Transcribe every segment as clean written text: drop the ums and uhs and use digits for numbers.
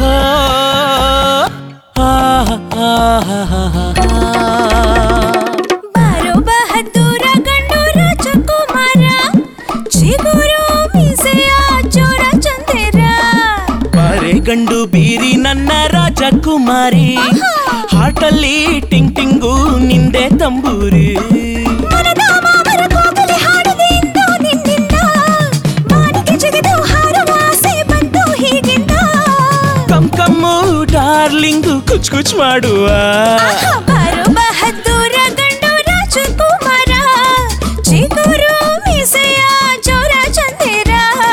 ಬಾರೋ ಬಹದ್ದೂರ ಗಂಡು ರಾಜಕುಮಾರ ಚಿಗುರು ಮೀಸೆಯ ಚೋರ ಚಂದೇರ ಬಾರೆ ಗಂಡು ಬೀರಿ ನನ್ನ ರಾಜಕುಮಾರಿ ಹಾಟಲ್ಲಿ ಟಿಂಗ್ ಟಿಂಗು ನಿಂದೆ ತಂಬೂರಿ ಮನದ ಮಾಮರ ಕೋಗಲೆ ಹಾಡಿದೆ ಇಂದು ನಿನ್ನಿಂದ ಮಾನಿಗೆ ಜಿಗಿದು ಹಾರುವ ಆಸೆ ಬಂತು ಹೀಗಿಂದ ಕಮ್ ಕಮ್ಮು ಡಾರ್ಲಿಂಗು ಕುಚ್ ಕುಚ್ ಮಾಡುವ ಬಾರೋ ಬಹದ್ದೂರ ಗಂಡು ರಾಜಕುಮಾರ ಚಿಗುರು ಮೀಸೆಯ ಚೋರ ಚಂದೇರ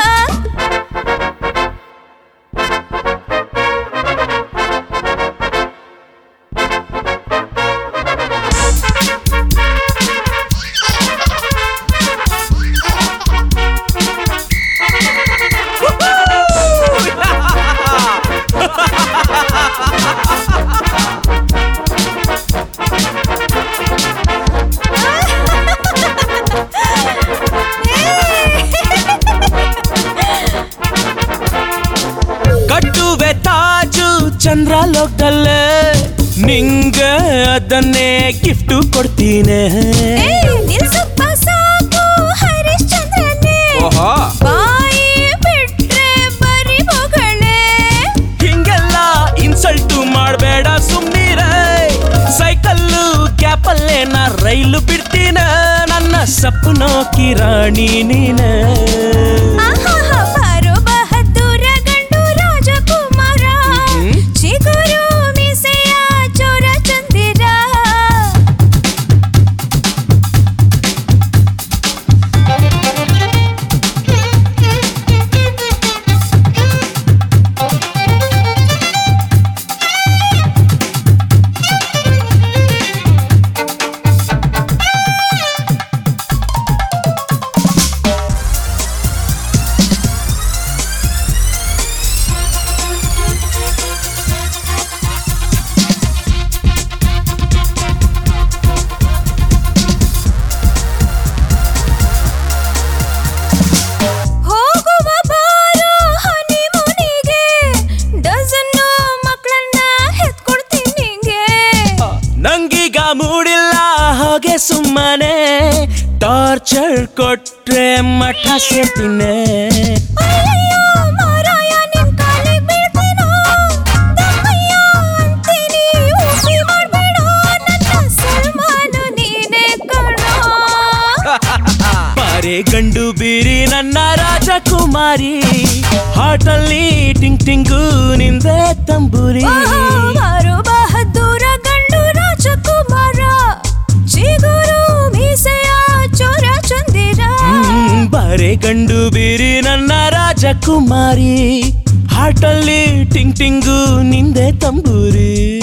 ಕಟ್ಟುವೆ ತಾಜು ಚಂದ್ರಲೋಕದಲ್ಲೇ ನಿಂಗ ಅದನ್ನೇ ಗಿಫ್ಟ್ ಕೊಡ್ತೀನಿ ನಿಲ್ಸಪ್ಪ ಸಾಕು ಹರಿಶ್ಚಂದ್ರನೇ ಬಾಯಿ ಬಿಟ್ರೆ ಬರಿ ಮಗಳೇ ಹಿಂಗೆಲ್ಲ ಇನ್ಸಲ್ಟು ಮಾಡಬೇಡ ಸುಮ್ನಿರೇ ಸೈಕಲ್ಲು ಕ್ಯಾಪಲ್ಲೇ ನಾ ರೈಲು ಬಿಡ್ತೀನ ನನ್ನ ಸಪ್ನೋ ಕಿರಾಣಿ ನೀನ ಬಾರೋ ಬಹದ್ದೂರ ಗಂಡು ರಾಜಕುಮಾರ ಚಿಗುರು ಮೀಸೆಯ ಚೋರ ಚಂದಿರ ಹೋಗುವ ಬಾರೋ ಹನಿಮೂನಿಗೆ ಡಜನ್ನು ಮಕ್ಕಳನ್ನ ಹೆತ್ಕೊಡ್ತೀನಿ ನಿಂಗೆ ನಂಗೀಗ ಮೂಡಿಲ್ಲ ಹಾಗೆ ಸುಮ್ಮನೆ ಟಾರ್ಚರ್ ಕೊಟ್ರೆ ಮಠ ಸೇರ್ತೀನಿ ಅಯ್ಯಯ್ಯೋ ಮಾರಾಯ ನಿನ್ ಕಾಲಿಗ್ ಬೀಳ್ತೀನೋ ದಮ್ಮಯ್ಯ ಅಂತೀನಿ ಊಸಿ ಮಾಡ್ಬೇಡೋ ನನ್ನ ಸಲ್ಮಾನು ನೀನೇ ಕಣೋ ಬಾರೆ ಗಂಡು ಬೀರಿ ನನ್ನ ರಾಜಕುಮಾರಿ ಹಾಟಲ್ಲಿ ಟಿಂಗ್ ಟಿಂಗು ನಿಂದೆ ತಂಬೂರಿ ಬಾರೋ ಬಹದ್ದೂರ ಗಂಡು ರಾಜಕುಮಾರ ಚಿಗುರು ಮೀಸೆಯ ಚೋರ ಚಂದಿರ ಬಾರೆ ಗಂಡು ಬೀರಿ ನನ್ನ ರಾಜಕುಮಾರಿ ಹಾಟಲ್ಲಿ ಟಿಂಗ್ ಟಿಂಗು ನಿಂದೆ ತಂಬೂರಿ